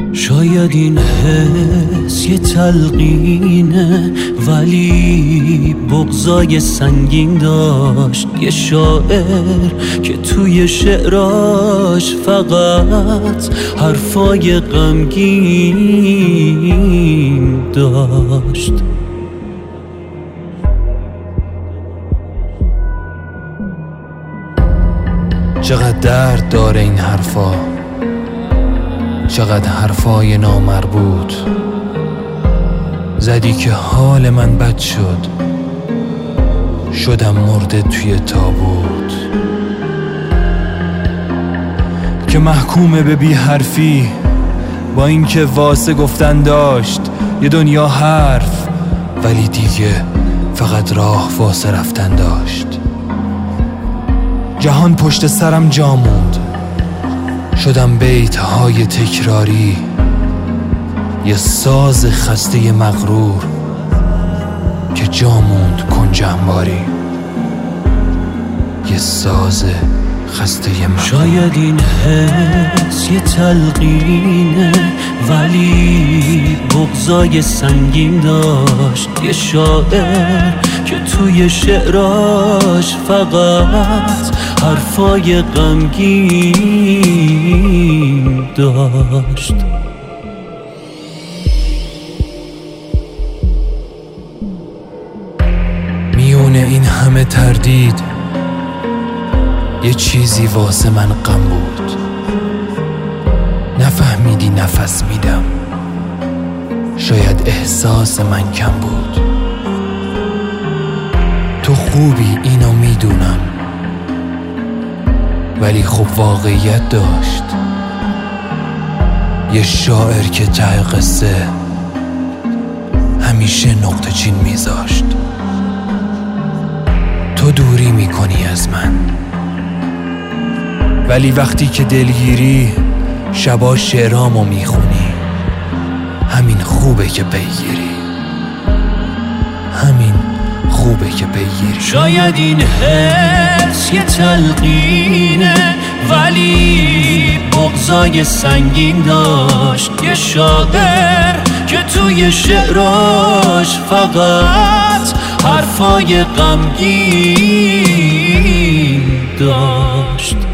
شاید این حس یه تلقینه، ولی بغضای سنگین داشت. یه شاعر که توی شعراش فقط حرفای غمگین داشت. چقدر درد داره این حرفا، چقدر حرفای نامربوط. زدی که حال من بد شد، شدم مرده توی تابوت. که محکومه به بی حرفی، با اینکه واسه گفتن داشت یه دنیا حرف، ولی دیگه فقط راه واسه رفتن داشت. جهان پشت سرم جا موند، شدم بیت‌های تکراری، یه ساز خسته مغرور که جا موند کنج انباری. یه ساز خسته مغرور. شاید این حس یه تلقینه، ولی بغضای سنگین داشت. یه شاعر که توی شعراش فقط حرفای غمگین داشت. میونه این همه تردید یه چیزی واسه من غم بود. نفهمیدی نفس میدم، شاید احساس من کم بود. تو خوبی اینو میدونم، ولی خب واقعیت داشت. یه شاعر که ته قصه همیشه نقطه چین میذاشت. تو دوری میکنی از من، ولی وقتی که دلگیری شبا شعرامو میخونی. همین خوبه که بگیری، همین خوبه که بگیری. شاید این حس یه تلقینه، ولی بغضای سنگین داشت. یه شاعر که توی شعراش فقط حرفای غمگین داشت.